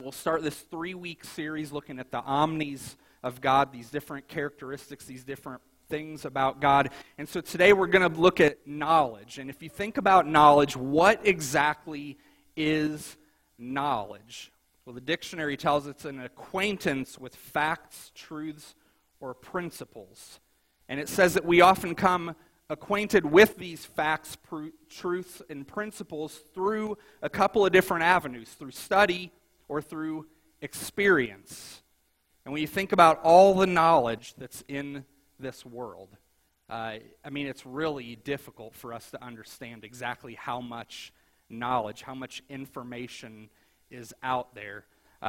We'll start this 3-week series looking at the omnis of God, these different characteristics, these different things about God. And so today we're going to look at knowledge. And if you think about knowledge, what exactly is knowledge? Well, the dictionary tells it's an acquaintance with facts, truths, or principles. And it says that we often come acquainted with these facts, truths, and principles through a couple of different avenues, through study or through experience. And when you think about all the knowledge that's in this world, it's really difficult for us to understand exactly how much knowledge, how much information is out there.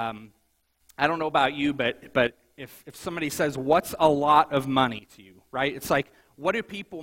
I don't know about you, but if somebody says, what's a lot of money to you, right? It's like, what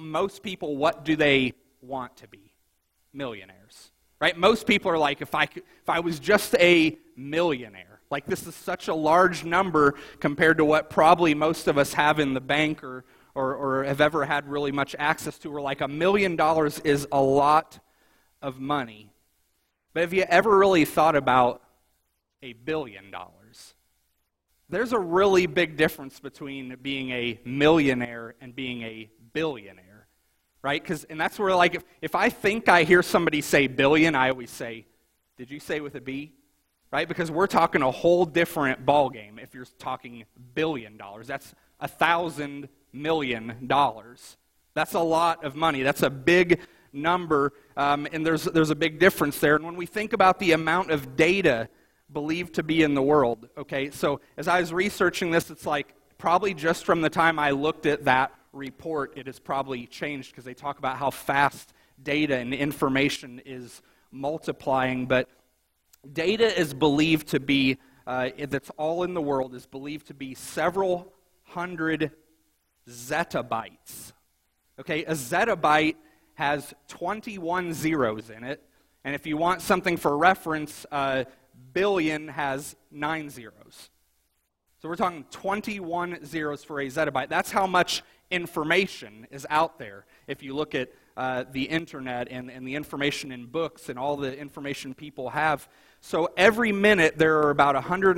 do they want to be? Millionaires, right? Most people are like, if I was just a millionaire, like this is such a large number compared to what probably most of us have in the bank or have ever had really much access to. We're like, $1 million is a lot of money. But have you ever really thought about $1 billion? There's a really big difference between being a millionaire and being a billionaire, right? And that's where, like, if I think I hear somebody say billion, I always say, did you say with a B? Right? Because we're talking a whole different ballgame if you're talking $1 billion. That's $1,000 million. That's a lot of money. That's a big number, and there's a big difference there. And when we think about the amount of data believed to be in the world, okay, so as I was researching this, it's like probably just from the time I looked at that report, it has probably changed because they talk about how fast data and information is multiplying. But data is believed to be, that's all in the world, is believed to be several hundred zettabytes. Okay, a zettabyte has 21 zeros in it, and if you want something for reference, billion has 9 zeros. So we're talking 21 zeros for a zettabyte. That's how much information is out there. If you look at the internet and the information in books and all the information people have. So every minute there are about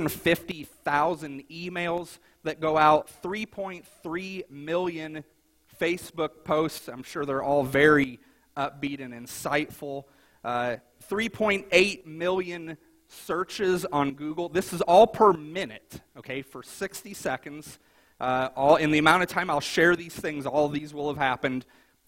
150,000 emails that go out, 3.3 million Facebook posts. I'm sure they're all very upbeat and insightful. 3.8 million searches on Google. This is all per minute, okay, for 60 seconds. All in the amount of time I'll share these things, all of these will have happened.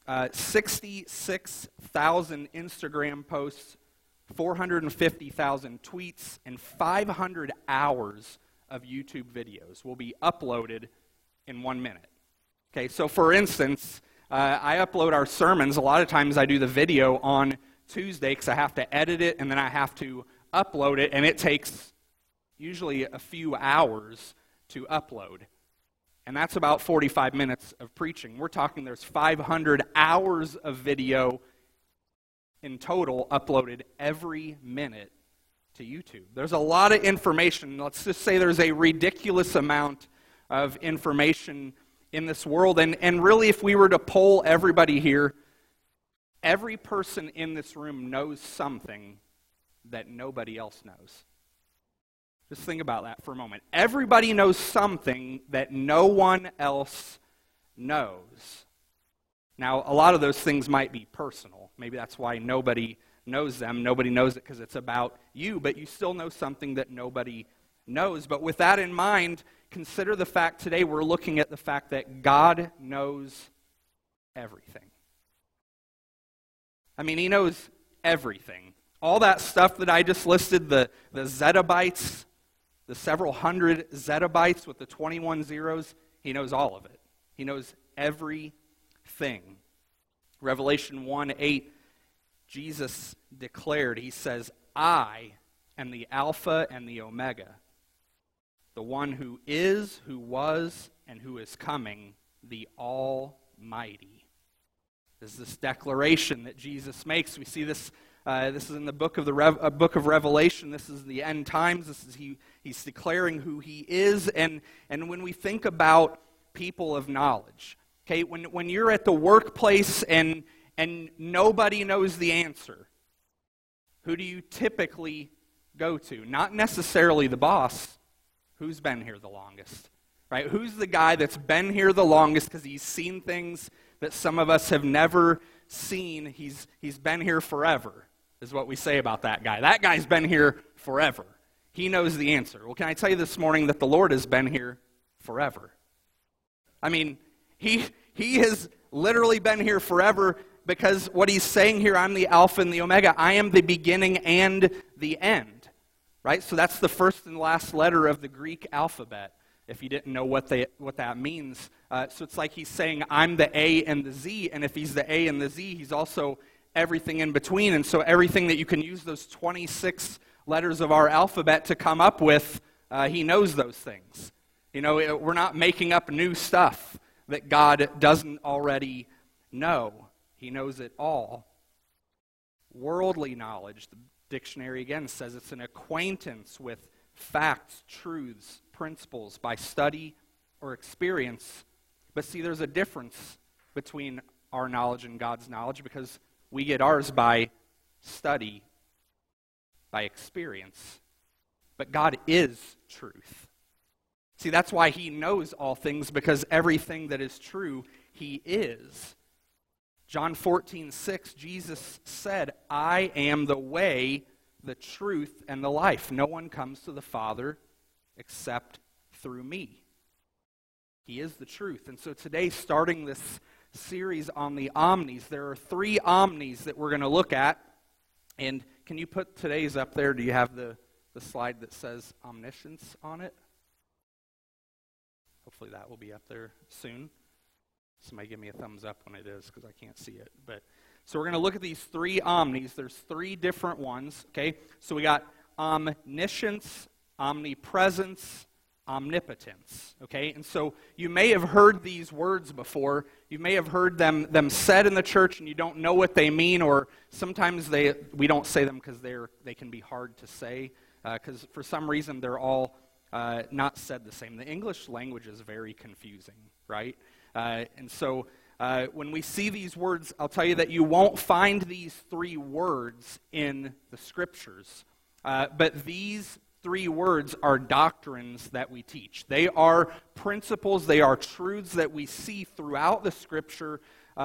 66,000 Instagram posts, 450,000 tweets, and 500 hours of YouTube videos will be uploaded in 1 minute. Okay, so for instance, I upload our sermons. A lot of times I do the video on Tuesday because I have to edit it and then I have to upload it, and it takes usually a few hours to upload. And that's about 45 minutes of preaching. We're talking there's 500 hours of video in total uploaded every minute to YouTube. There's a lot of information. Let's just say there's a ridiculous amount of information in this world. And really, if we were to poll everybody here, every person in this room knows something that nobody else knows. Just think about that for a moment. Everybody knows something that no one else knows. Now, a lot of those things might be personal. Maybe that's why nobody knows them. Nobody knows it because it's about you, but you still know something that nobody knows. But with that in mind, consider the fact today we're looking at the fact that God knows everything. I mean, He knows everything. All that stuff that I just listed, the zettabytes, the several hundred zettabytes with the 21 zeros, He knows all of it. He knows everything. Revelation 1:8, Jesus declared, He says, I am the Alpha and the Omega, the one who is, who was, and who is coming, the Almighty. This is this declaration that Jesus makes. We see this. This is in the book of Revelation. This is the end times. He's declaring who He is. And when we think about people of knowledge, okay, when you're at the workplace and nobody knows the answer, who do you typically go to. Not necessarily the boss. Who's been here the longest? Right? Who's the guy that's been here the longest because he's seen things that some of us have never seen? He's been here forever, is what we say about that guy. That guy's been here forever. He knows the answer. Well, can I tell you this morning that the Lord has been here forever? I mean, he has literally been here forever, because what he's saying here, I'm the Alpha and the Omega. I am the beginning and the end. Right? So that's the first and last letter of the Greek alphabet, if you didn't know what that means. So it's like he's saying, I'm the A and the Z, and if he's the A and the Z, he's also everything in between. And so everything that you can use those 26 letters of our alphabet to come up with, he knows those things. You know, we're not making up new stuff that God doesn't already know. He knows it all. Worldly knowledge, the dictionary again says it's an acquaintance with facts, truths, principles by study or experience. But see, there's a difference between our knowledge and God's knowledge, because we get ours by study, by experience. But God is truth. See, that's why he knows all things, because everything that is true, he is. John 14:6, Jesus said, I am the way, the truth, and the life. No one comes to the Father except through me. He is the truth. And so today, starting this series on the omnis, there are 3 omnis that we're going to look at. And can you put today's up there? Do you have the slide that says omniscience on it? Hopefully that will be up there soon. Somebody give me a thumbs up when it is, because I can't see it. So we're going to look at these 3 omnis. There's 3 different ones, okay? So we got omniscience, omnipresence, omnipotence, okay? And so you may have heard these words before. You may have heard them said in the church, and you don't know what they mean, or sometimes we don't say them because they can be hard to say, because for some reason they're all not said the same. The English language is very confusing, right? And so when we see these words, I'll tell you that you won't find these 3 words in the Scriptures. But these 3 words are doctrines that we teach. They are principles, they are truths that we see throughout the Scripture.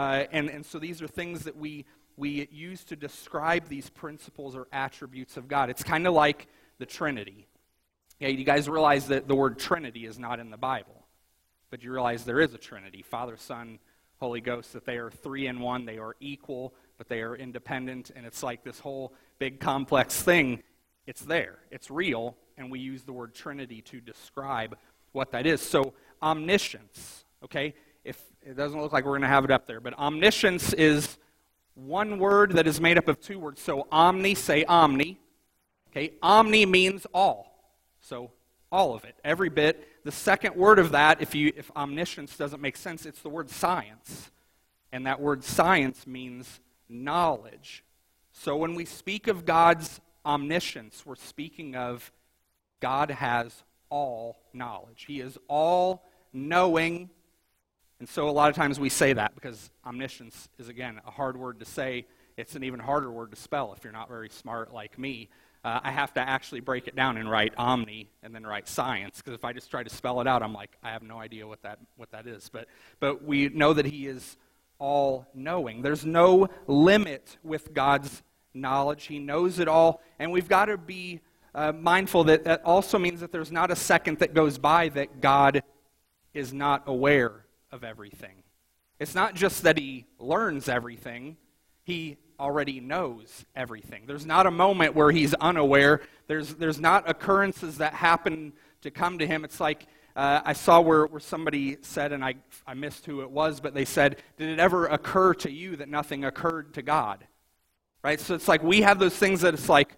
And so these are things that we use to describe these principles or attributes of God. It's kind of like the Trinity. Yeah, you guys realize that the word Trinity is not in the Bible. But you realize there is a Trinity, Father, Son, Holy Ghost, that they are 3 in 1, they are equal, but they are independent, and it's like this whole big complex thing. It's there, it's real, and we use the word Trinity to describe what that is. So omniscience, okay, if it doesn't look like we're going to have it up there, but omniscience is one word that is made up of 2 words. So omni, say omni, okay, omni means all, so all of it, every bit. The second word of that, if omniscience doesn't make sense, it's the word science. And that word science means knowledge. So when we speak of God's omniscience, we're speaking of God has all knowledge. He is all knowing. And so a lot of times we say that because omniscience is, again, a hard word to say. It's an even harder word to spell if you're not very smart like me. I have to actually break it down and write omni and then write science, because if I just try to spell it out, I'm like, I have no idea what that is. But we know that he is all-knowing. There's no limit with God's knowledge. He knows it all, and we've got to be mindful that that also means that there's not a second that goes by that God is not aware of everything. It's not just that he learns everything. He already knows everything. There's not a moment where he's unaware. There's not occurrences that happen to come to him. It's like I saw where somebody said, and I missed who it was, but they said, did it ever occur to you that nothing occurred to God? Right? So it's like we have those things that it's like,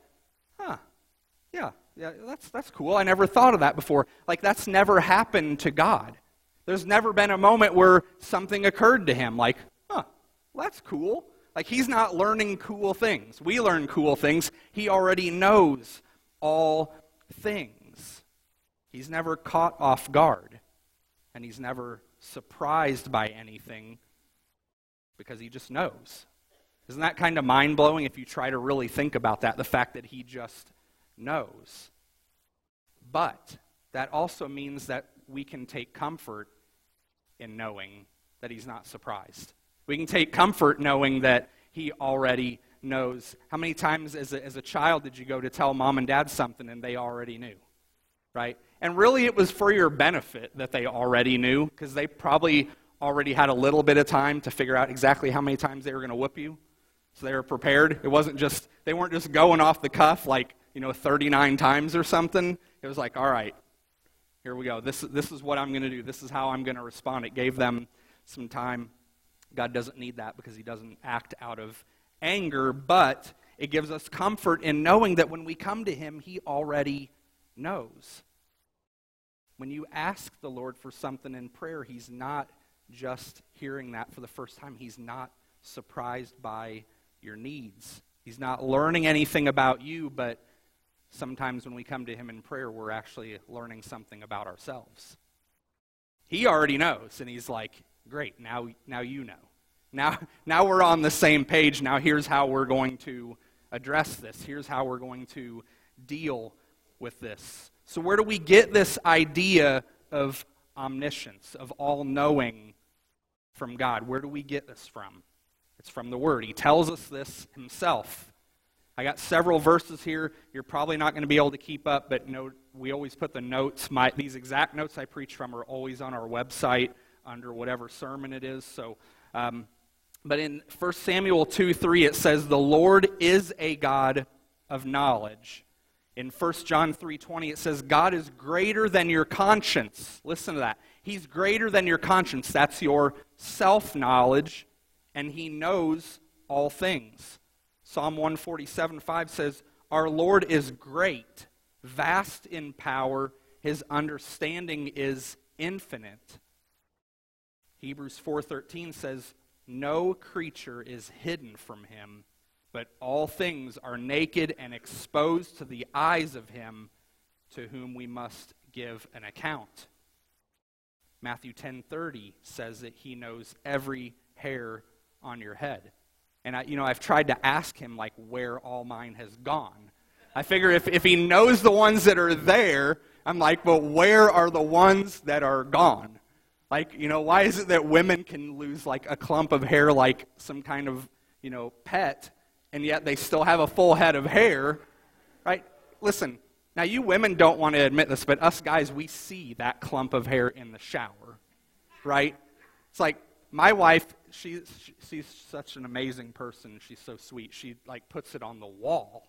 yeah, that's cool. I never thought of that before. Like that's never happened to God. There's never been a moment where something occurred to him like, well, that's cool. Like, he's not learning cool things. We learn cool things. He already knows all things. He's never caught off guard. And he's never surprised by anything because he just knows. Isn't that kind of mind-blowing if you try to really think about that, the fact that he just knows. But that also means that we can take comfort in knowing that he's not surprised. We can take comfort knowing that he already knows. How many times as a child did you go to tell mom and dad something and they already knew, right? And really it was for your benefit that they already knew, because they probably already had a little bit of time to figure out exactly how many times they were going to whoop you. So they were prepared. They weren't just going off the cuff like, 39 times or something. It was like, all right, here we go. This is what I'm going to do. This is how I'm going to respond. It gave them some time. God doesn't need that because he doesn't act out of anger, but it gives us comfort in knowing that when we come to him, he already knows. When you ask the Lord for something in prayer, he's not just hearing that for the first time. He's not surprised by your needs. He's not learning anything about you, but sometimes when we come to him in prayer, we're actually learning something about ourselves. He already knows, and he's like, great, now you know. Now we're on the same page. Now here's how we're going to address this. Here's how we're going to deal with this. So where do we get this idea of omniscience, of all-knowing from God? Where do we get this from? It's from the Word. He tells us this himself. I got several verses here. You're probably not going to be able to keep up, but note, we always put the notes. These exact notes I preach from are always on our website under whatever sermon it is. So, but in 1 Samuel 2:3, it says, "The Lord is a God of knowledge." In 1 John 3:20, it says, "God is greater than your conscience." Listen to that. He's greater than your conscience. That's your self-knowledge, and he knows all things. Psalm 147:5 says, "Our Lord is great, vast in power. His understanding is infinite." Hebrews 4:13 says, "No creature is hidden from him, but all things are naked and exposed to the eyes of him to whom we must give an account." Matthew 10:30 says that he knows every hair on your head. And I've tried to ask him like where all mine has gone. I figure if he knows the ones that are there, I'm like, but where are the ones that are gone? Like, why is it that women can lose like a clump of hair like some kind of, pet, and yet they still have a full head of hair, right? Listen, now you women don't want to admit this, but us guys, we see that clump of hair in the shower, right? It's like, my wife, she's such an amazing person. She's so sweet. She like puts it on the wall.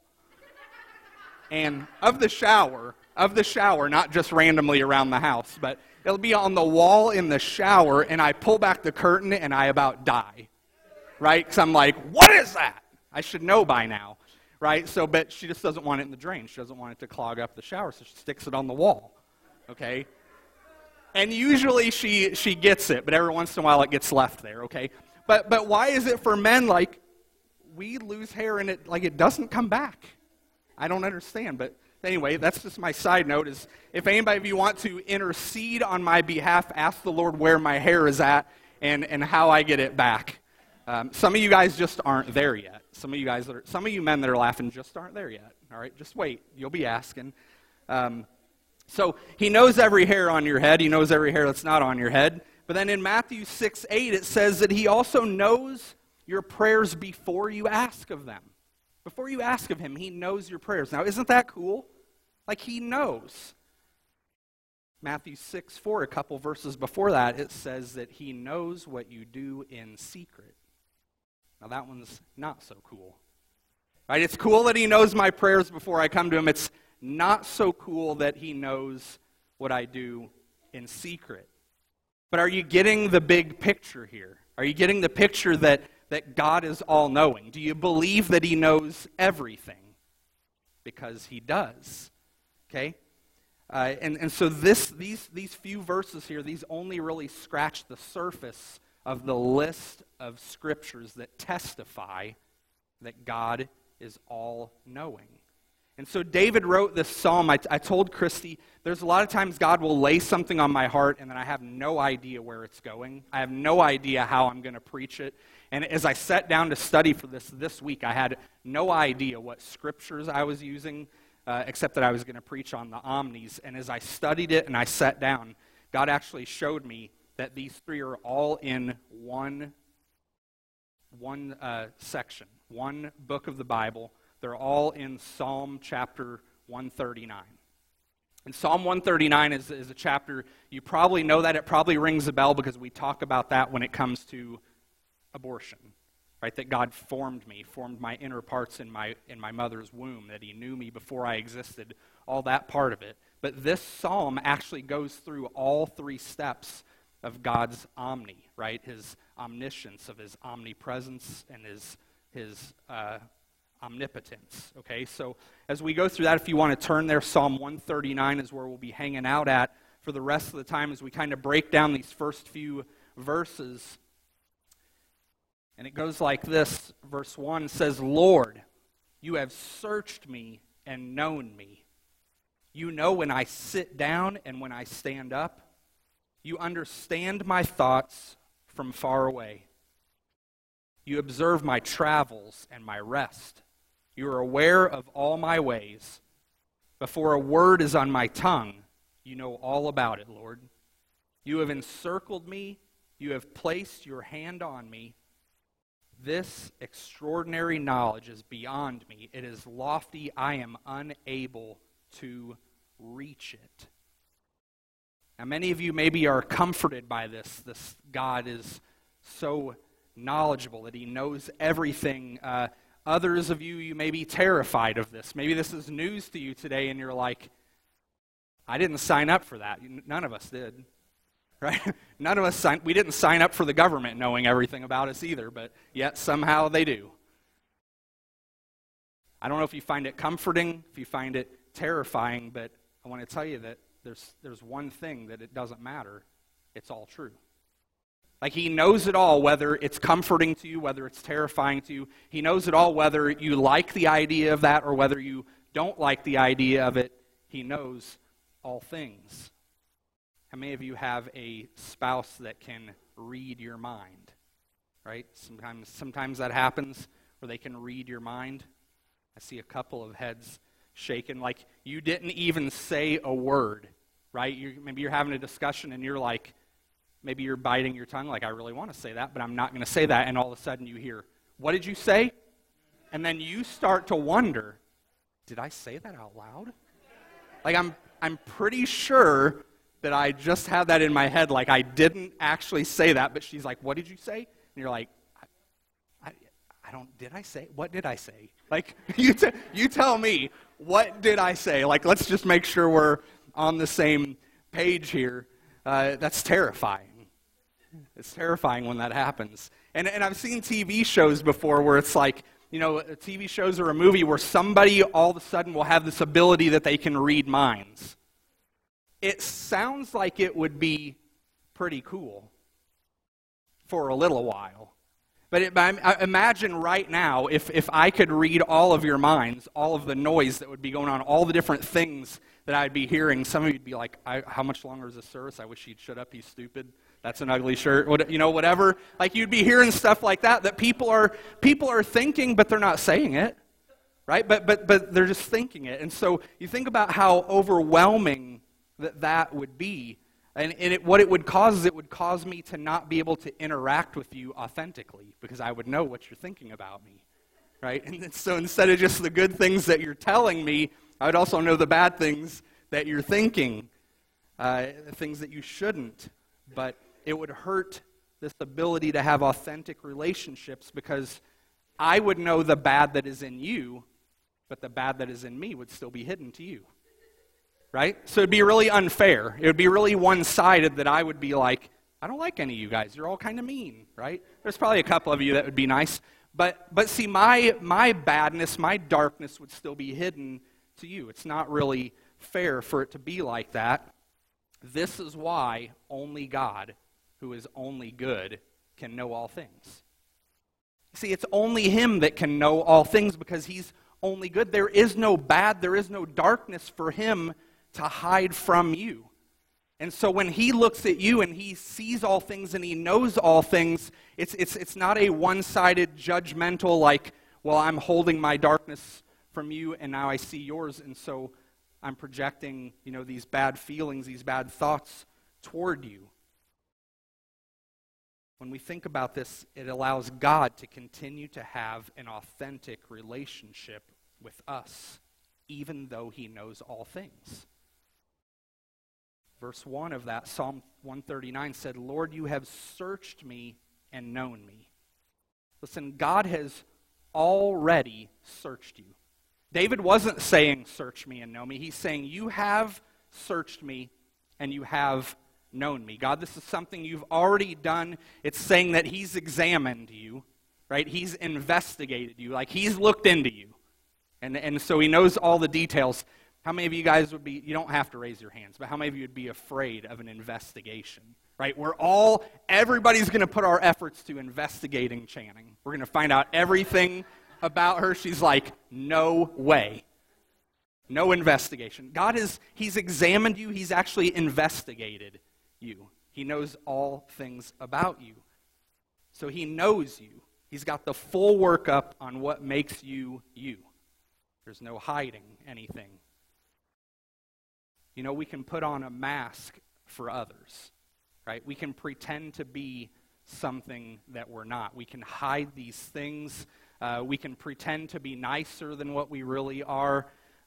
And of the shower, not just randomly around the house, but it'll be on the wall in the shower, and I pull back the curtain and I about die, right? Because I'm like, what is that? I should know by now, right? So, but she just doesn't want it in the drain. She doesn't want it to clog up the shower, so she sticks it on the wall, okay? And usually she gets it, but every once in a while it gets left there, okay? But why is it for men, like, we lose hair and it doesn't come back? I don't understand, but anyway, that's just my side note is if anybody of you want to intercede on my behalf, ask the Lord where my hair is at and how I get it back. Some of you guys just aren't there yet. Some of you men that are laughing just aren't there yet, all right? Just wait. You'll be asking. So he knows every hair on your head. He knows every hair that's not on your head. But then in Matthew 6:8, it says that he also knows your prayers before you ask of them. Before you ask of him, he knows your prayers. Now, isn't that cool? Like, he knows. Matthew 6:4, a couple verses before that, it says that he knows what you do in secret. Now, that one's not so cool. Right? It's cool that he knows my prayers before I come to him. It's not so cool that he knows what I do in secret. But are you getting the big picture here? Are you getting the picture that God is all-knowing? Do you believe that he knows everything? Because he does. Okay? And so these few verses here, these only really scratch the surface of the list of scriptures that testify that God is all-knowing. And so David wrote this psalm. I told Christy, there's a lot of times God will lay something on my heart and then I have no idea where it's going. I have no idea how I'm going to preach it. And as I sat down to study for this week, I had no idea what scriptures I was using. except that I was going to preach on the omnis. And as I studied it and I sat down, God actually showed me that these three are all in one section, one book of the Bible. They're all in Psalm chapter 139. And Psalm 139 is a chapter, you probably know that. It probably rings a bell because we talk about that when it comes to abortion, right? That God formed me, formed my inner parts in my mother's womb, that he knew me before I existed, all that part of it. But this psalm actually goes through all three steps of God's omni, right? His omniscience, of his omnipresence, and his omnipotence, okay? So as we go through that, if you want to turn there, Psalm 139 is where we'll be hanging out at for the rest of the time as we kind of break down these first few verses. And it goes like this. Verse 1 says, Lord, you have searched me and known me. You know when I sit down and when I stand up. You understand my thoughts from far away. You observe my travels and my rest. You are aware of all my ways. Before a word is on my tongue, you know all about it, Lord. You have encircled me. You have placed your hand on me. This extraordinary knowledge is beyond me. It is lofty. I am unable to reach it. Now, many of you maybe are comforted by this. This God is so knowledgeable that he knows everything. Others of you may be terrified of this. Maybe this is news to you today and you're like, I didn't sign up for that. None of us did, right? None of us we didn't sign up for the government knowing everything about us either, but yet somehow they do. I don't know if you find it comforting, if you find it terrifying, but I want to tell you that there's one thing that it doesn't matter. It's all true. Like he knows it all, whether it's comforting to you, whether it's terrifying to you. He knows it all, whether you like the idea of that or whether you don't like the idea of it. He knows all things. How many of you have a spouse that can read your mind? Right? Sometimes that happens where they can read your mind. I see a couple of heads shaken, like you didn't even say a word, right? Maybe you're having a discussion and you're like, maybe you're biting your tongue, like I really want to say that, but I'm not going to say that, and all of a sudden you hear, what did you say? And then you start to wonder, did I say that out loud? Like I'm pretty sure that I just had that in my head, like I didn't actually say that, but she's like, what did you say? And you're like, did I say? What did I say? Like, you tell me, what did I say? Like, let's just make sure we're on the same page here. That's terrifying. It's terrifying when that happens. And I've seen TV shows before where it's like, TV shows or a movie where somebody all of a sudden will have this ability that they can read minds. It sounds like it would be pretty cool for a little while. But imagine right now if I could read all of your minds, all of the noise that would be going on, all the different things that I'd be hearing. Some of you'd be like, how much longer is this service? I wish he'd shut up, he's stupid. That's an ugly shirt, whatever. Like you'd be hearing stuff like that people are thinking, but they're not saying it, right? But they're just thinking it. And so you think about how overwhelming that would be. And what it would cause is it would cause me to not be able to interact with you authentically because I would know what you're thinking about me, right? And so instead of just the good things that you're telling me, I would also know the bad things that you're thinking, things that you shouldn't. But it would hurt this ability to have authentic relationships because I would know the bad that is in you, but the bad that is in me would still be hidden to you. Right? So it'd be really unfair. It would be really one-sided that I would be like, I don't like any of you guys. You're all kind of mean, right? There's probably a couple of you that would be nice. But see, my badness, my darkness would still be hidden to you. It's not really fair for it to be like that. This is why only God, who is only good, can know all things. See, it's only him that can know all things because he's only good. There is no bad, there is no darkness for him to hide from you. And so when he looks at you and he sees all things and he knows all things, it's not a one-sided judgmental like, well, I'm holding my darkness from you, and now I see yours, and so I'm projecting, these bad feelings, these bad thoughts toward you. When we think about this, it allows God to continue to have an authentic relationship with us, even though he knows all things. Verse 1 of that, Psalm 139 said, Lord, you have searched me and known me. Listen, God has already searched you. David wasn't saying, search me and know me. He's saying, you have searched me and you have known me. God, this is something you've already done. It's saying that he's examined you, right? He's investigated you, like he's looked into you. And so he knows all the details. How many of you guys would be, you don't have to raise your hands, but how many of you would be afraid of an investigation, right? Everybody's going to put our efforts to investigating Channing. We're going to find out everything about her. She's like, no way. No investigation. he's examined you. He's actually investigated you. He knows all things about you. So he knows you. He's got the full workup on what makes you you. There's no hiding anything. We can put on a mask for others, right? We can pretend to be something that we're not. We can hide these things. We can pretend to be nicer than what we really are.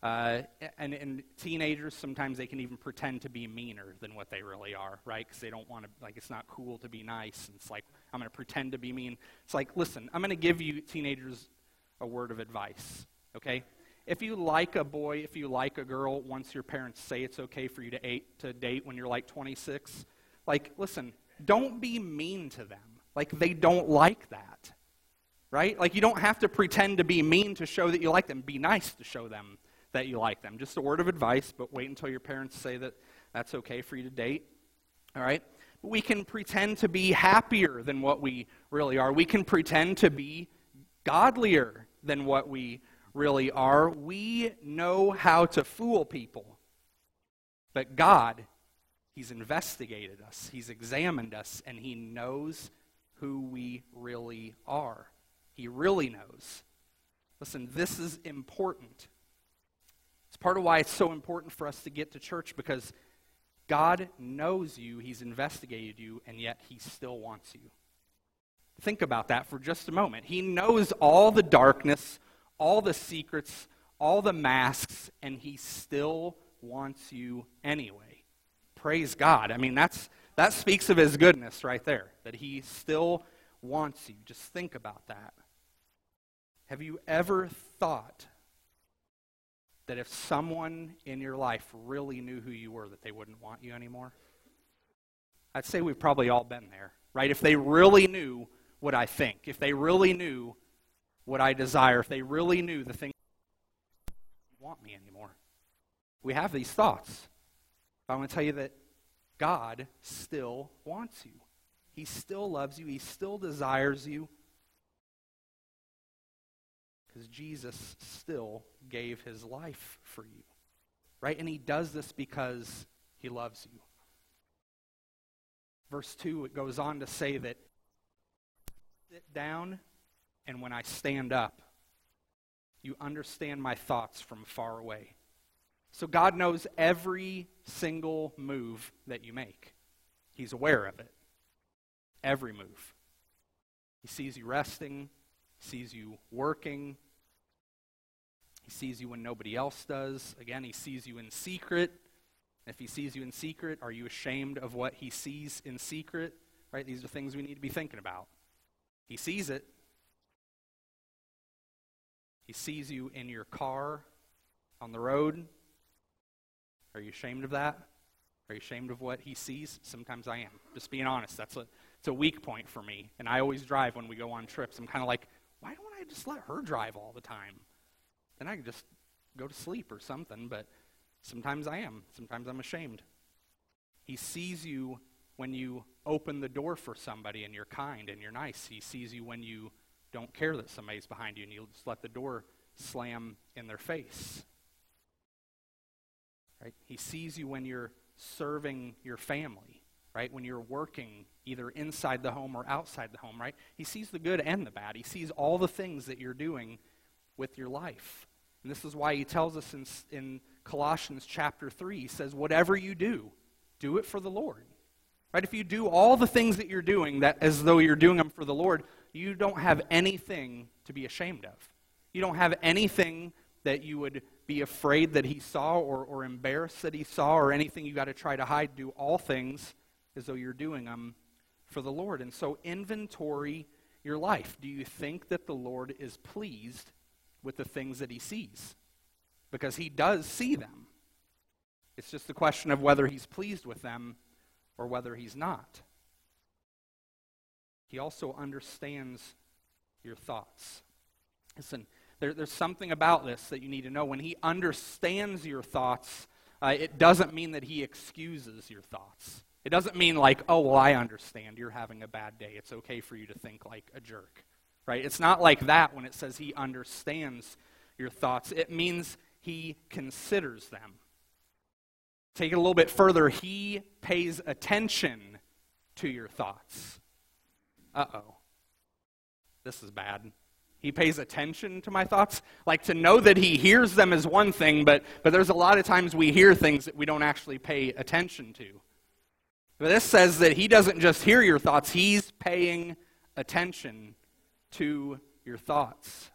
And teenagers, sometimes they can even pretend to be meaner than what they really are, right? Because they don't want to, it's not cool to be nice. And it's like, I'm going to pretend to be mean. It's like, listen, I'm going to give you teenagers a word of advice, okay? If you like a boy, if you like a girl, once your parents say it's okay for you to date when you're like 26, listen, don't be mean to them. They don't like that, right? You don't have to pretend to be mean to show that you like them. Be nice to show them that you like them. Just a word of advice, but wait until your parents say that that's okay for you to date, all right? We can pretend to be happier than what we really are. We can pretend to be godlier than what we really are. We know how to fool people. But God, he's investigated us, he's examined us, and he knows who we really are. He really knows. Listen, this is important. It's part of why it's so important for us to get to church, because God knows you, he's investigated you, and yet he still wants you. Think about that for just a moment. He knows all the darkness, all the secrets, all the masks, and he still wants you anyway. Praise God. That speaks of his goodness right there, that he still wants you. Just think about that. Have you ever thought that if someone in your life really knew who you were, that they wouldn't want you anymore? I'd say we've probably all been there, right? If they really knew what I think, if they really knew what I desire, if they really knew the thing, they don't want me anymore. We have these thoughts. I want to tell you that God still wants you. He still loves you. He still desires you. Because Jesus still gave his life for you, right? And he does this because he loves you. Verse 2, it goes on to say that sit down, and when I stand up, you understand my thoughts from far away. So God knows every single move that you make. He's aware of it. Every move. He sees you resting. He sees you working. He sees you when nobody else does. Again, he sees you in secret. If he sees you in secret, are you ashamed of what he sees in secret? Right? These are things we need to be thinking about. He sees it. He sees you in your car, on the road. Are you ashamed of that? Are you ashamed of what he sees? Sometimes I am. Just being honest, it's a weak point for me. And I always drive when we go on trips. I'm kind of like, why don't I just let her drive all the time? Then I can just go to sleep or something, but sometimes I am. Sometimes I'm ashamed. He sees you when you open the door for somebody and you're kind and you're nice. He sees you when you don't care that somebody's behind you and you just let the door slam in their face. Right? He sees you when you're serving your family, right? When you're working either inside the home or outside the home, right? He sees the good and the bad. He sees all the things that you're doing with your life. And this is why he tells us in Colossians chapter 3, he says, whatever you do, do it for the Lord. Right? If you do all the things that you're doing that as though you're doing them for the Lord, you don't have anything to be ashamed of. You don't have anything that you would be afraid that he saw or embarrassed that he saw or anything you got to try to hide. Do all things as though you're doing them for the Lord. And so inventory your life. Do you think that the Lord is pleased with the things that he sees? Because he does see them. It's just the question of whether he's pleased with them or whether he's not. He also understands your thoughts. Listen, there's something about this that you need to know. When he understands your thoughts, it doesn't mean that he excuses your thoughts. It doesn't mean like, oh, well, I understand you're having a bad day. It's okay for you to think like a jerk, right? It's not like that when it says he understands your thoughts. It means he considers them. Take it a little bit further. He pays attention to your thoughts. Uh-oh. This is bad. He pays attention to my thoughts. Like, to know that he hears them is one thing, but there's a lot of times we hear things that we don't actually pay attention to. But this says that he doesn't just hear your thoughts, he's paying attention to your thoughts.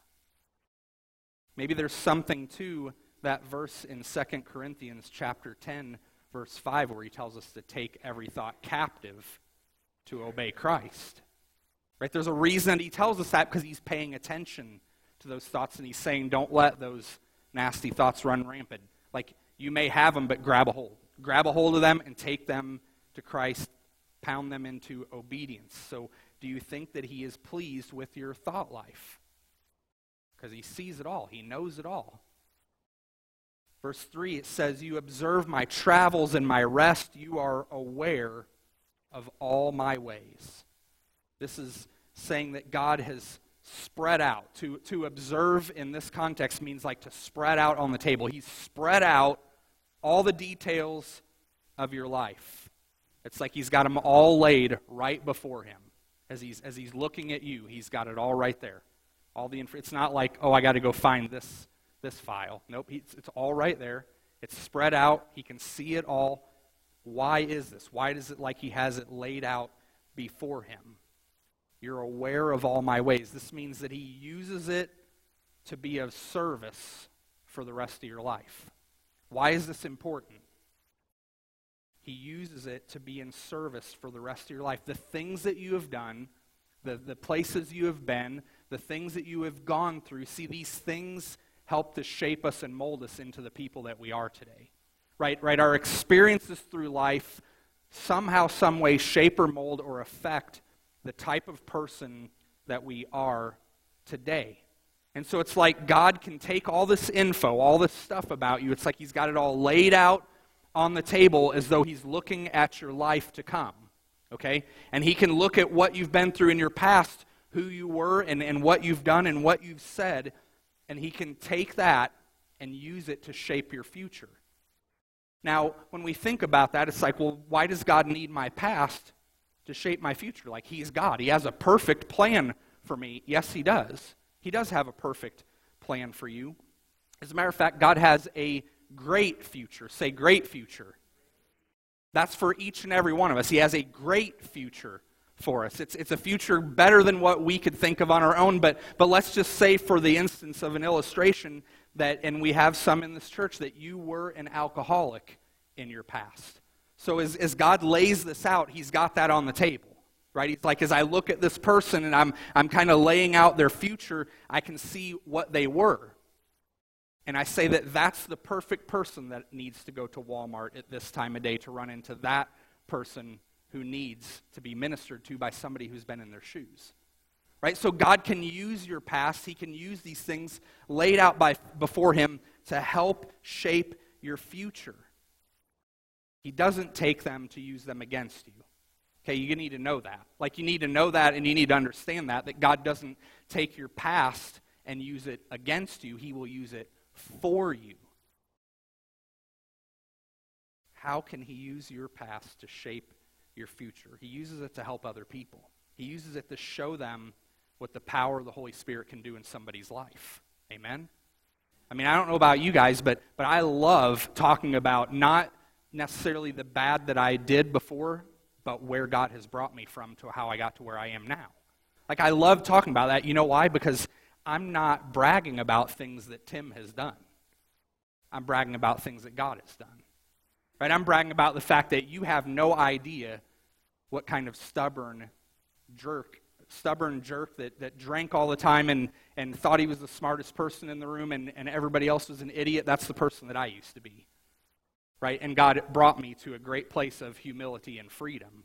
Maybe there's something to that verse in 2 Corinthians chapter 10, verse 5, where he tells us to take every thought captive to obey Christ. Right? There's a reason he tells us that, because he's paying attention to those thoughts, and he's saying, don't let those nasty thoughts run rampant. Like, you may have them, but grab a hold. Grab a hold of them and take them to Christ, pound them into obedience. So, do you think that he is pleased with your thought life? Because he sees it all. He knows it all. Verse 3, it says, you observe my travels and my rest. You are aware of all my ways. This is saying that God has spread out. To observe in this context means like to spread out on the table. He's spread out all the details of your life. It's like he's got them all laid right before him. As he's looking at you, he's got it all right there. It's not like, oh, I got to go find this file. Nope, it's all right there. It's spread out. He can see it all. Why is this? Why is it like he has it laid out before him? You're aware of all my ways. This means that he uses it to be of service for the rest of your life. Why is this important? He uses it to be in service for the rest of your life. The things that you have done, the places you have been, the things that you have gone through, see, these things help to shape us and mold us into the people that we are today. Right? Our experiences through life somehow, some way, shape or mold or affect the type of person that we are today. And so it's like God can take all this info, all this stuff about you, it's like he's got it all laid out on the table as though he's looking at your life to come. Okay? And he can look at what you've been through in your past, who you were and what you've done and what you've said, and he can take that and use it to shape your future. Now, when we think about that, it's like, well, why does God need my past to shape my future? Like, he's God. He has a perfect plan for me. Yes, he does. He does have a perfect plan for you. As a matter of fact, God has a great future. Say great future. That's for each and every one of us. He has a great future for us. It's a future better than what we could think of on our own, but let's just say for the instance of an illustration that, and we have some in this church, that you were an alcoholic in your past. So as God lays this out, he's got that on the table, right? He's like, as I look at this person and I'm kind of laying out their future, I can see what they were. And I say that that's the perfect person that needs to go to Walmart at this time of day to run into that person who needs to be ministered to by somebody who's been in their shoes. Right? So God can use your past. He can use these things laid out before him to help shape your future. He doesn't take them to use them against you. Okay, you need to know that. Like, you need to know that, and you need to understand that God doesn't take your past and use it against you. He will use it for you. How can he use your past to shape your future? He uses it to help other people. He uses it to show them what the power of the Holy Spirit can do in somebody's life. Amen? I mean, I don't know about you guys, but I love talking about not necessarily the bad that I did before, but where God has brought me from to how I got to where I am now. Like, I love talking about that. You know why? Because I'm not bragging about things that Tim has done. I'm bragging about things that God has done. Right? I'm bragging about the fact that you have no idea what kind of stubborn jerk that drank all the time and thought he was the smartest person in the room and everybody else was an idiot. That's the person that I used to be. Right? And God brought me to a great place of humility and freedom.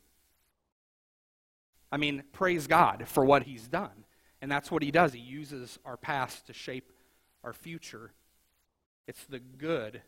I mean, praise God for what he's done. And that's what he does. He uses our past to shape our future. It's the good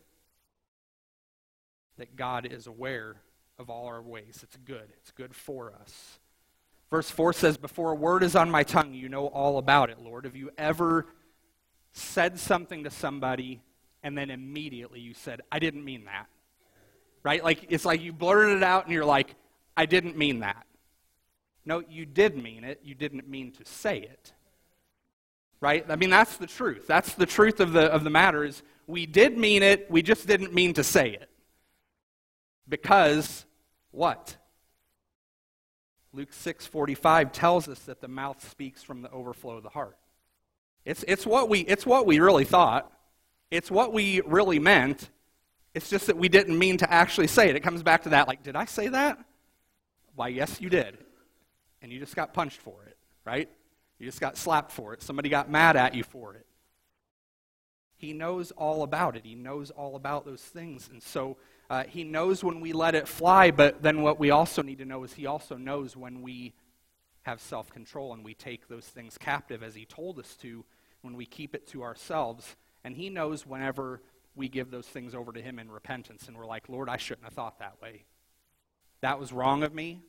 that God is aware of all our ways. It's good. It's good for us. Verse 4 says, before a word is on my tongue, you know all about it, Lord. Have you ever said something to somebody and then immediately you said, I didn't mean that? Right? Like, it's like you blurted it out and you're like, I didn't mean that. No, you did mean it. You didn't mean to say it. Right? I mean, that's the truth. That's the truth of the matter is we did mean it, we just didn't mean to say it. Because what? Luke 6:45 tells us that the mouth speaks from the overflow of the heart. It's what we really thought. It's what we really meant. It's just that we didn't mean to actually say it. It comes back to that, like, did I say that? Why, yes, you did. And you just got punched for it, right? You just got slapped for it. Somebody got mad at you for it. He knows all about it. He knows all about those things. And so he knows when we let it fly, but then what we also need to know is he also knows when we have self-control and we take those things captive as he told us to, when we keep it to ourselves. And he knows whenever we give those things over to him in repentance and we're like, Lord, I shouldn't have thought that way. That was wrong of me.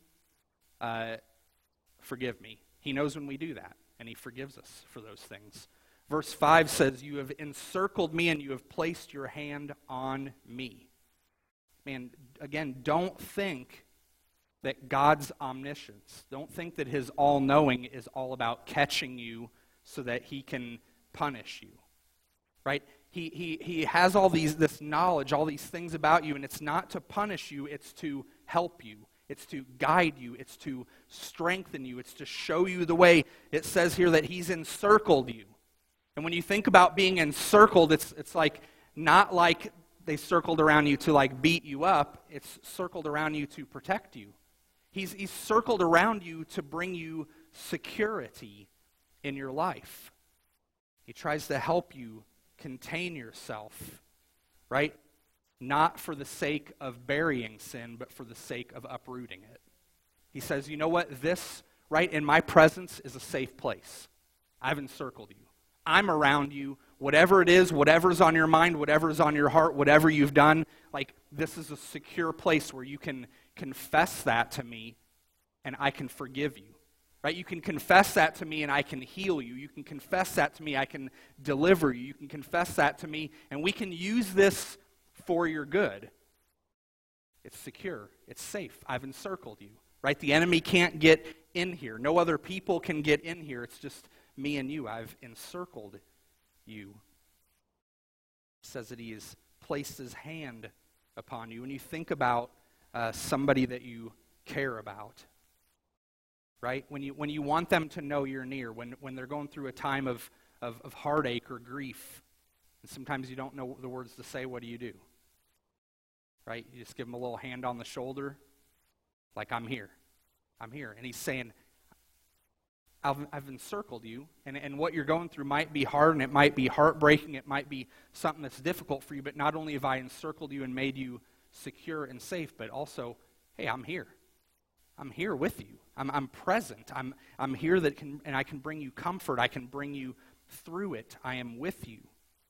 Forgive me. He knows when we do that, and he forgives us for those things. Verse 5 says, you have encircled me and you have placed your hand on me. Man, again, don't think that God's omniscience, don't think that his all-knowing is all about catching you so that he can punish you. Right? He has all this knowledge, all these things about you, and it's not to punish you, it's to help you. It's to guide you. It's to strengthen you. It's to show you the way. It says here that he's encircled you. And when you think about being encircled, it's like not like they circled around you to like beat you up. It's circled around you to protect you. He's circled around you to bring you security in your life. He tries to help you contain yourself, right? Not for the sake of burying sin, but for the sake of uprooting it. He says, you know what? This, right in my presence, is a safe place. I've encircled you. I'm around you. Whatever it is, whatever's on your mind, whatever's on your heart, whatever you've done, like, this is a secure place where you can confess that to me and I can forgive you. Right? You can confess that to me and I can heal you. You can confess that to me, I can deliver you. You can confess that to me, and we can use this for your good. It's secure. It's safe. I've encircled you. Right? The enemy can't get in here. No other people can get in here. It's just me and you. I've encircled you. It says that he has placed his hand upon you. When you think about somebody that you care about, right? When you want them to know you're near, when they're going through a time of heartache or grief, and sometimes you don't know the words to say, what do? Right? You just give them a little hand on the shoulder, like, I'm here. I'm here. And he's saying, I've encircled you, and what you're going through might be hard, and it might be heartbreaking, it might be something that's difficult for you, but not only have I encircled you and made you secure and safe, but also, hey, I'm here. I'm here with you. I'm present. I'm here and I can bring you comfort. I can bring you through it. I am with you.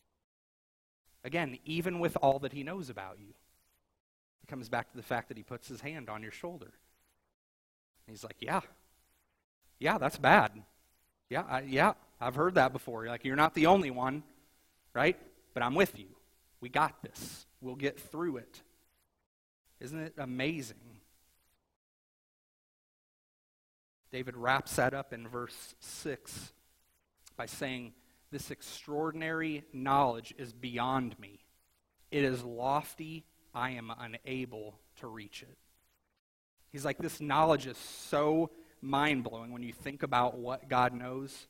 Again, even with all that he knows about you. It comes back to the fact that he puts his hand on your shoulder. And he's like, yeah, that's bad. Yeah, I've heard that before. Like, you're not the only one, right? But I'm with you. We got this. We'll get through it. Isn't it amazing? David wraps that up in verse 6 by saying, This extraordinary knowledge is beyond me. It is lofty. I am unable to reach it. He's like, this knowledge is so mind-blowing when you think about what God knows.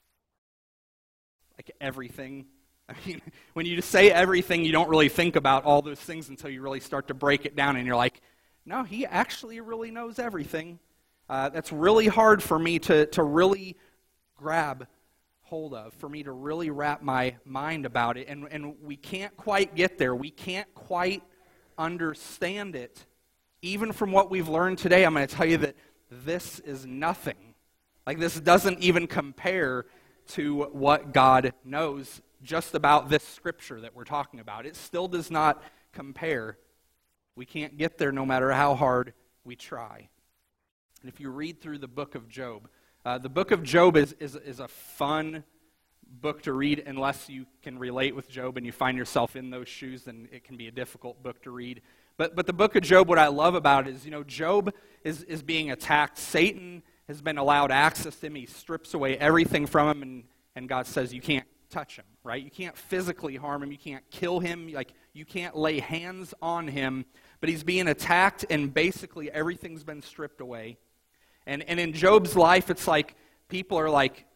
Like everything. I mean, when you just say everything, you don't really think about all those things until you really start to break it down, and you're like, no, he actually really knows everything. That's really hard for me to really grab hold of, for me to really wrap my mind about it, and we can't quite get there. We can't quite understand it. Even from what we've learned today, I'm going to tell you that this is nothing. Like, this doesn't even compare to what God knows just about this scripture that we're talking about. It still does not compare. We can't get there no matter how hard we try. And if you read through the book of Job, the book of Job is a fun book to read unless you can relate with Job and you find yourself in those shoes, then it can be a difficult book to read. But the book of Job, what I love about it is, Job is being attacked. Satan has been allowed access to him. He strips away everything from him, and God says you can't touch him, right? You can't physically harm him. You can't kill him. Like, you can't lay hands on him. But he's being attacked, and basically everything's been stripped away. And in Job's life, it's like people are like,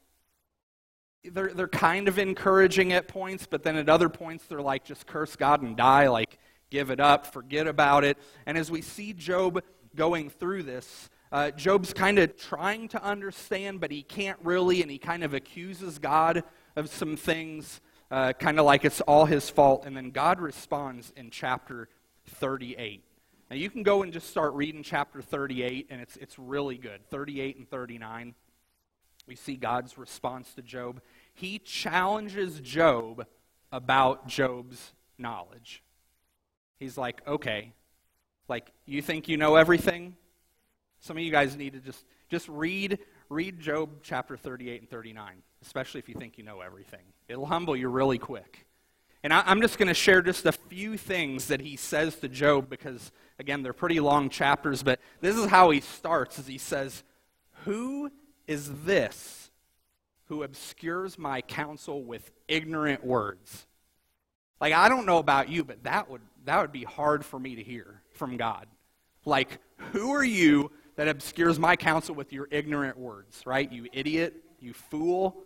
they're kind of encouraging at points, but then at other points they're like, just curse God and die, like give it up, forget about it. And as we see Job going through this, Job's kind of trying to understand, but he can't really, and he kind of accuses God of some things, kind of like it's all his fault. And then God responds in chapter 38. Now you can go and just start reading chapter 38, and it's really good. 38 and 39, we see God's response to Job. He challenges Job about Job's knowledge. He's like, okay, like, you think you know everything? Some of you guys need to just read Job chapter 38 and 39, especially if you think you know everything. It'll humble you really quick. And I'm just going to share just a few things that he says to Job because, again, they're pretty long chapters, but this is how he starts, as he says, "Who is this who obscures my counsel with ignorant words?" Like, I don't know about you, but that would be hard for me to hear from God. Like, who are you that obscures my counsel with your ignorant words, right? You idiot, you fool.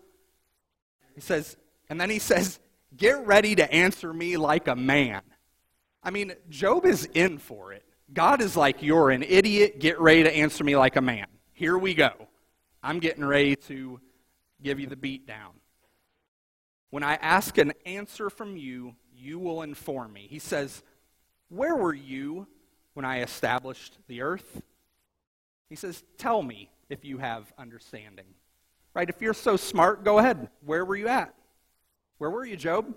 He says, and then he says, "Get ready to answer me like a man." I mean, Job is in for it. God is like, you're an idiot, get ready to answer me like a man. Here we go. I'm getting ready to give you the beat down. When I ask an answer from you, you will inform me. He says, "Where were you when I established the earth?" He says, "Tell me if you have understanding." Right? If you're so smart, go ahead. Where were you at? Where were you, Job?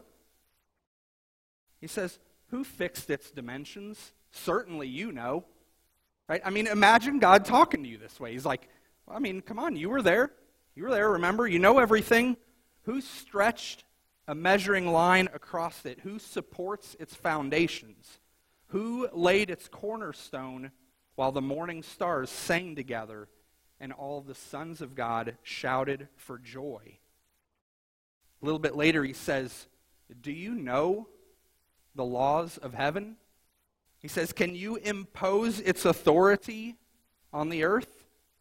He says, "Who fixed its dimensions? Certainly you know." Right? I mean, imagine God talking to you this way. He's like, well, I mean, come on, you were there. You were there, remember? You know everything. Who stretched a measuring line across it? Who supports its foundations? Who laid its cornerstone while the morning stars sang together and all the sons of God shouted for joy? A little bit later he says, "Do you know the laws of heaven?" He says, "Can you impose its authority on the earth?"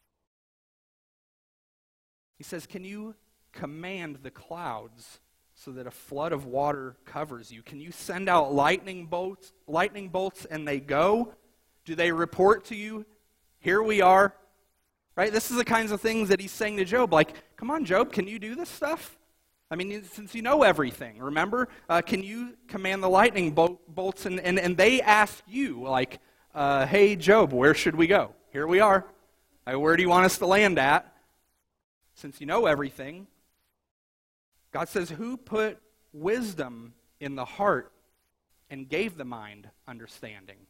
He says, "Can you command the clouds so that a flood of water covers you? Can you send out lightning bolts and they go? Do they report to you, 'Here we are'?" Right? This is the kinds of things that he's saying to Job. Like, come on, Job, can you do this stuff? I mean, since you know everything, remember? Can you command the lightning bolts? And they ask you, like, "Hey, Job, where should we go? Here we are. Where do you want us to land at?" Since you know everything, God says, "Who put wisdom in the heart and gave the mind understanding?"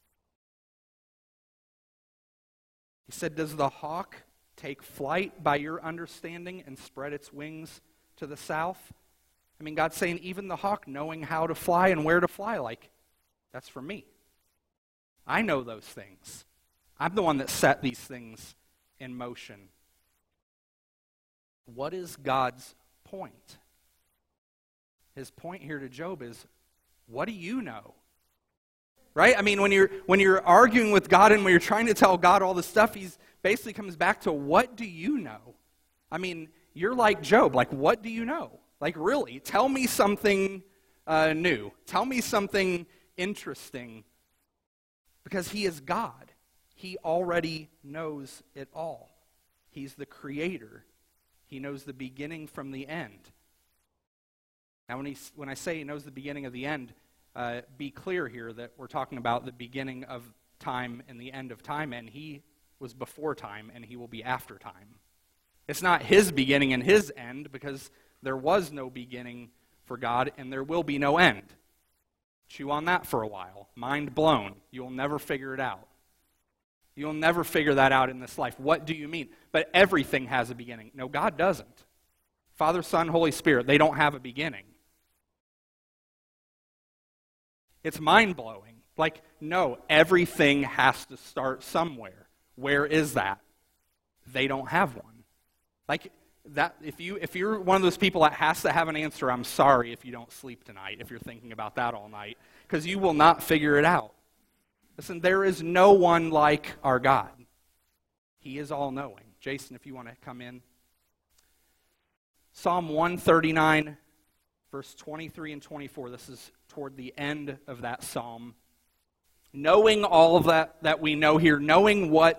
He said, "Does the hawk take flight by your understanding and spread its wings to the south?" I mean, God's saying even the hawk knowing how to fly and where to fly, like, that's for me. I know those things. I'm the one that set these things in motion. What is God's point? his point here to Job is, what do you know? Right? I mean, when you're arguing with God and when you're trying to tell God all this stuff, he's basically comes back to, what do you know? I mean, you're like Job. Like, what do you know? Like, really, tell me something new. Tell me something interesting. Because he is God. He already knows it all. He's the creator. He knows the beginning from the end. Now, when I say he knows the beginning of the end, be clear here that we're talking about the beginning of time and the end of time, and he was before time, and he will be after time. It's not his beginning and his end, because there was no beginning for God, and there will be no end. Chew on that for a while. Mind blown. You'll never figure it out. You'll never figure that out in this life. What do you mean? But everything has a beginning. No, God doesn't. Father, Son, Holy Spirit, they don't have a beginning. It's mind-blowing. Like, no, everything has to start somewhere. Where is that? They don't have one. Like, that, if you're one of those people that has to have an answer, I'm sorry if you don't sleep tonight, if you're thinking about that all night, because you will not figure it out. Listen, there is no one like our God. He is all-knowing. Jason, if you want to come in. Psalm 139, verse 23 and 24. This is toward the end of that psalm. Knowing all of that we know here, knowing what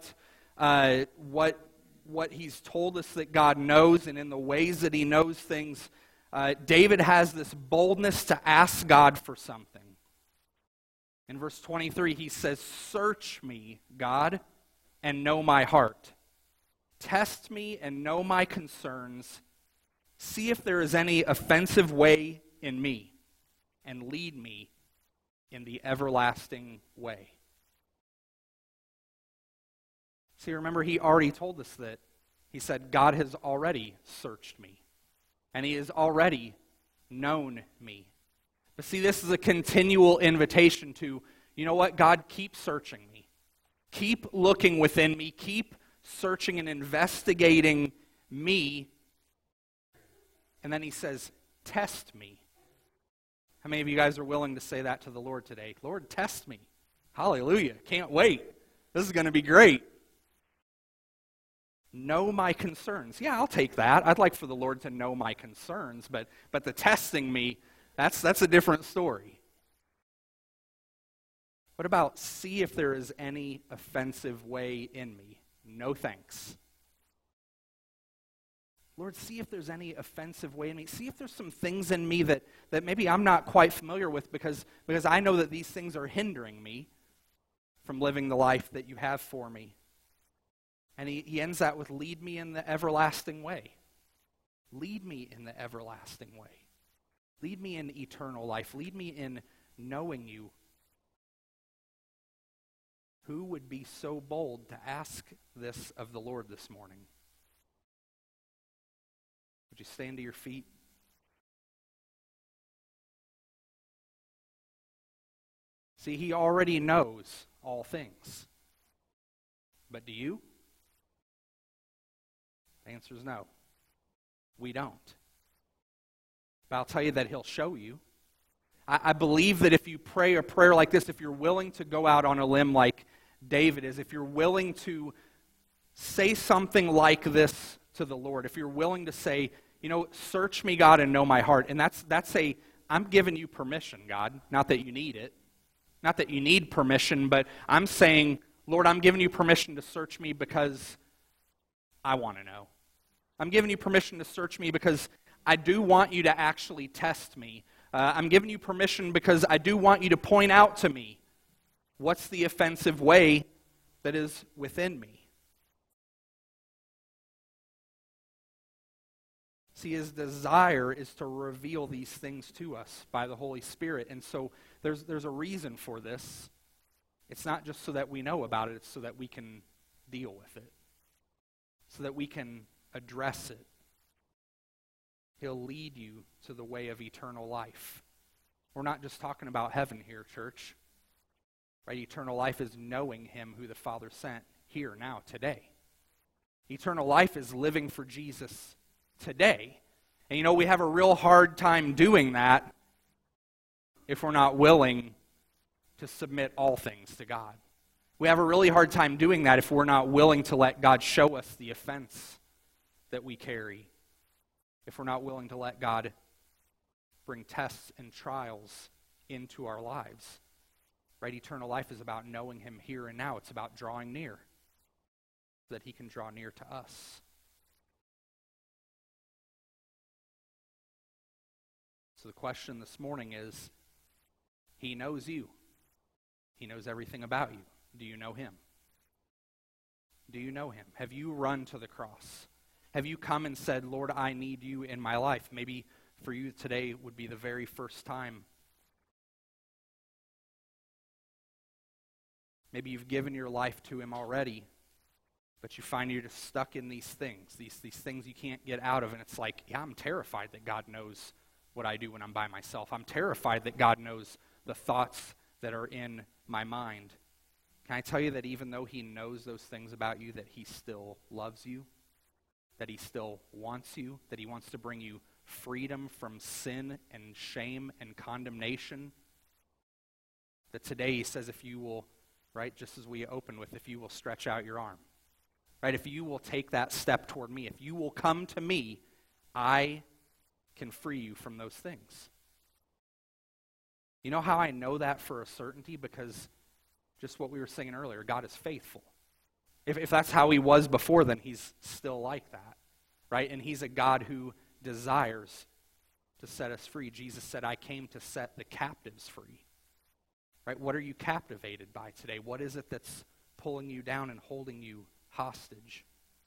he's told us that God knows, and in the ways that he knows things, David has this boldness to ask God for something. In verse 23, he says, "Search me, God, and know my heart. Test me and know my concerns. See if there is any offensive way in me, and lead me in the everlasting way." See, remember, he already told us that. He said, God has already searched me, and he has already known me. But see, this is a continual invitation to, you know what, God, keep searching me. Keep looking within me. Keep searching and investigating me. And then he says, test me. How many of you guys are willing to say that to the Lord today? Lord, test me. Hallelujah. Can't wait. This is going to be great. Know my concerns. Yeah, I'll take that. I'd like for the Lord to know my concerns, but the testing me, that's a different story. What about see if there is any offensive way in me? No thanks. Lord, see if there's any offensive way in me. See if there's some things in me that maybe I'm not quite familiar with because I know that these things are hindering me from living the life that you have for me. And he ends that with, lead me in the everlasting way. Lead me in the everlasting way. Lead me in eternal life. Lead me in knowing you. Who would be so bold to ask this of the Lord this morning? Would you stand to your feet? See, he already knows all things. But do you? The answer is no. We don't. But I'll tell you that he'll show you. I believe that if you pray a prayer like this, if you're willing to go out on a limb like David is, if you're willing to say something like this to the Lord, if you're willing to say, you know, search me, God, and know my heart, and I'm giving you permission, God, not that you need it, not that you need permission, but I'm saying, Lord, I'm giving you permission to search me because I want to know. I'm giving you permission to search me because I do want you to actually test me. I'm giving you permission because I do want you to point out to me what's the offensive way that is within me. See, his desire is to reveal these things to us by the Holy Spirit. And so there's a reason for this. It's not just so that we know about it, it's so that we can deal with it, so that we can address it. He'll lead you to the way of eternal life. We're not just talking about heaven here, church. Right? Eternal life is knowing him who the Father sent here, now, today. Eternal life is living for Jesus today. And we have a real hard time doing that if we're not willing to submit all things to God. We have a really hard time doing that if we're not willing to let God show us the offense that we carry. If we're not willing to let God bring tests and trials into our lives. Right? Eternal life is about knowing Him here and now. It's about drawing near so that He can draw near to us. So the question this morning is, He knows you. He knows everything about you. Do you know Him? Do you know Him? Have you run to the cross? Have you come and said, Lord, I need you in my life? Maybe for you today would be the very first time. Maybe you've given your life to Him already, but you find you're just stuck in these things, these things you can't get out of, and it's like, yeah, I'm terrified that God knows what I do when I'm by myself. I'm terrified that God knows the thoughts that are in my mind. Can I tell you that even though He knows those things about you, that He still loves you, that He still wants you, that He wants to bring you freedom from sin and shame and condemnation? That today He says, if you will, right, just as we opened with, if you will stretch out your arm, right, if you will take that step toward me, if you will come to me, I can free you from those things. You know how I know that for a certainty? Because just what we were saying earlier, God is faithful. If that's how He was before, then He's still like that, right? And He's a God who desires to set us free. Jesus said, I came to set the captives free. Right? What are you captivated by today? What is it that's pulling you down and holding you hostage?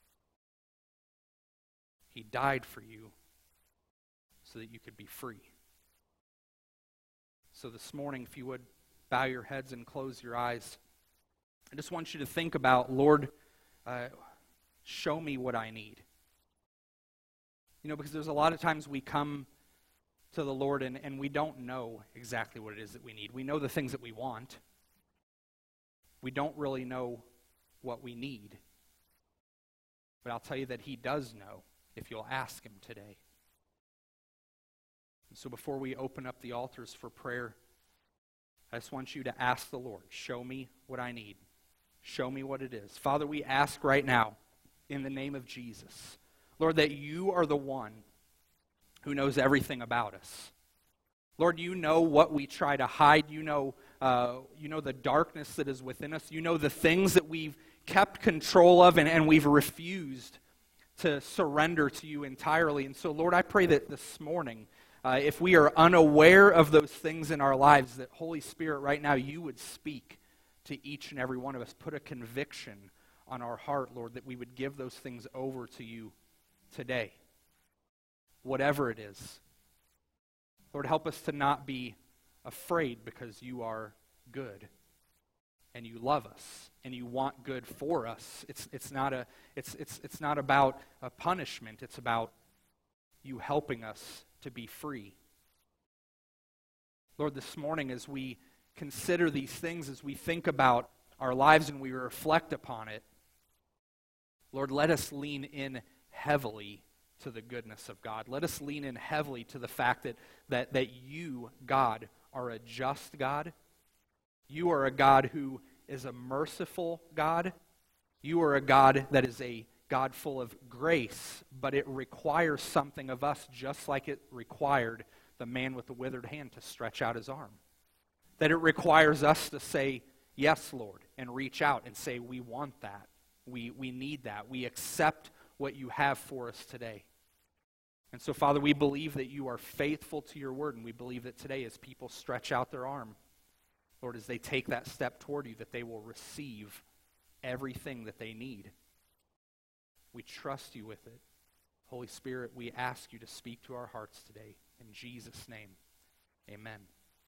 He died for you so that you could be free. So this morning, if you would bow your heads and close your eyes, I just want you to think about, Lord, show me what I need. Because there's a lot of times we come to the Lord and we don't know exactly what it is that we need. We know the things that we want. We don't really know what we need. But I'll tell you that He does know if you'll ask Him today. And so before we open up the altars for prayer, I just want you to ask the Lord, show me what I need. Show me what it is. Father, we ask right now, in the name of Jesus, Lord, that you are the one who knows everything about us. Lord, you know what we try to hide. You know the darkness that is within us. You know the things that we've kept control of and we've refused to surrender to you entirely. And so, Lord, I pray that this morning, if we are unaware of those things in our lives, that Holy Spirit, right now, you would speak to each and every one of us. Put a conviction on our heart, Lord, that we would give those things over to you today. Whatever it is. Lord, help us to not be afraid, because you are good and you love us and you want good for us. It's not about a punishment. It's about you helping us to be free. Lord, this morning as we consider these things, as we think about our lives and we reflect upon it, Lord, let us lean in heavily to the goodness of God. Let us lean in heavily to the fact that you, God, are a just God. You are a God who is a merciful God. You are a God that is a God full of grace, but it requires something of us, just like it required the man with the withered hand to stretch out his arm. That it requires us to say, yes, Lord, and reach out and say, we want that. We need that. We accept what you have for us today. And so, Father, we believe that you are faithful to your word, and we believe that today as people stretch out their arm, Lord, as they take that step toward you, that they will receive everything that they need. We trust you with it. Holy Spirit, we ask you to speak to our hearts today. In Jesus' name, amen.